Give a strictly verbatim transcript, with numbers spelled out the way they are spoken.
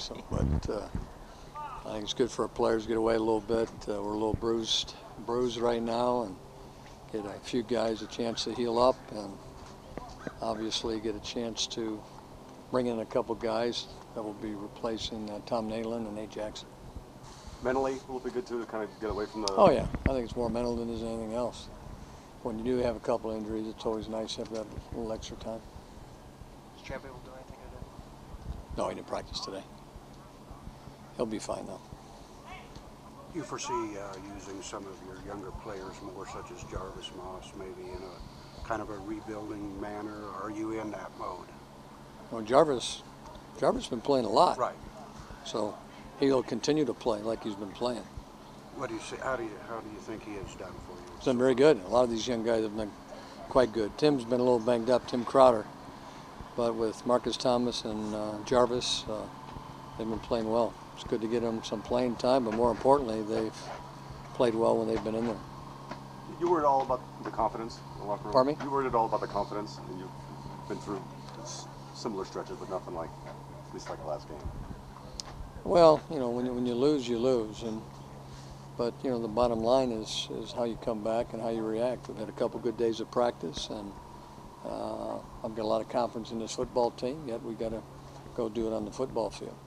So, but uh, I think it's good for our players to get away a little bit. Uh, we're a little bruised, bruised right now, and get a few guys a chance to heal up, and obviously get a chance to bring in a couple guys that will be replacing uh, Tom Nalen and Nate Jackson. Mentally, will it be good too to kind of get away from the... Oh yeah, I think it's more mental than it is anything else. When you do have a couple injuries, it's always nice to have that little extra time. Is Champ able to do anything today? No, he didn't practice today. He'll be fine though. You foresee uh, using some of your younger players more, such as Jarvis Moss, maybe in a kind of a rebuilding manner? Are you in that mode? Well, Jarvis, Jarvis has been playing a lot. Right. So he'll continue to play like he's been playing. What do you see? How do you how do you think he has done for you? He's been very good. A lot of these young guys have been quite good. Tim's been a little banged up, Tim Crowder, but with Marcus Thomas and uh, Jarvis, uh, they've been playing well. It's good to get them some playing time, but more importantly, they've played well when they've been in there. You worried all about the confidence in the locker room? Pardon me? You worried at all about the confidence? And you've been through s- similar stretches, but nothing like, at least like the last game. Well, you know, when you, when you lose, you lose, and but you know the bottom line is is how you come back and how you react. We've had a couple good days of practice, and uh, I've got a lot of confidence in this football team. Yet we got to go do it on the football field.